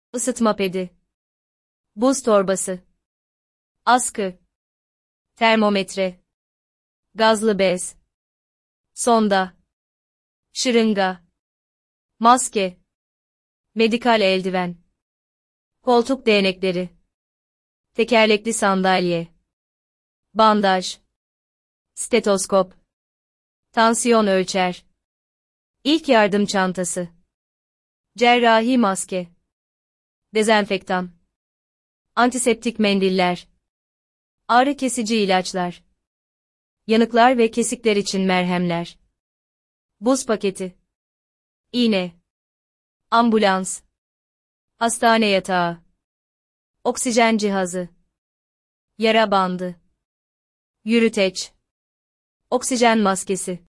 Isıtma pedi. Buz torbası. Askı. Termometre. Gazlı bez. Sonda. Şırınga. Maske. Medikal eldiven. Koltuk değnekleri. Tekerlekli sandalye. Bandaj. Stetoskop. Tansiyon ölçer. İlk yardım çantası. Cerrahi maske. Dezenfektan. Antiseptik mendiller. Ağrı kesici ilaçlar. Yanıklar ve kesikler için merhemler. Buz paketi. İğne. Ambulans. Hastane yatağı. Oksijen cihazı. Yara bandı. Yürüteç. Oksijen maskesi.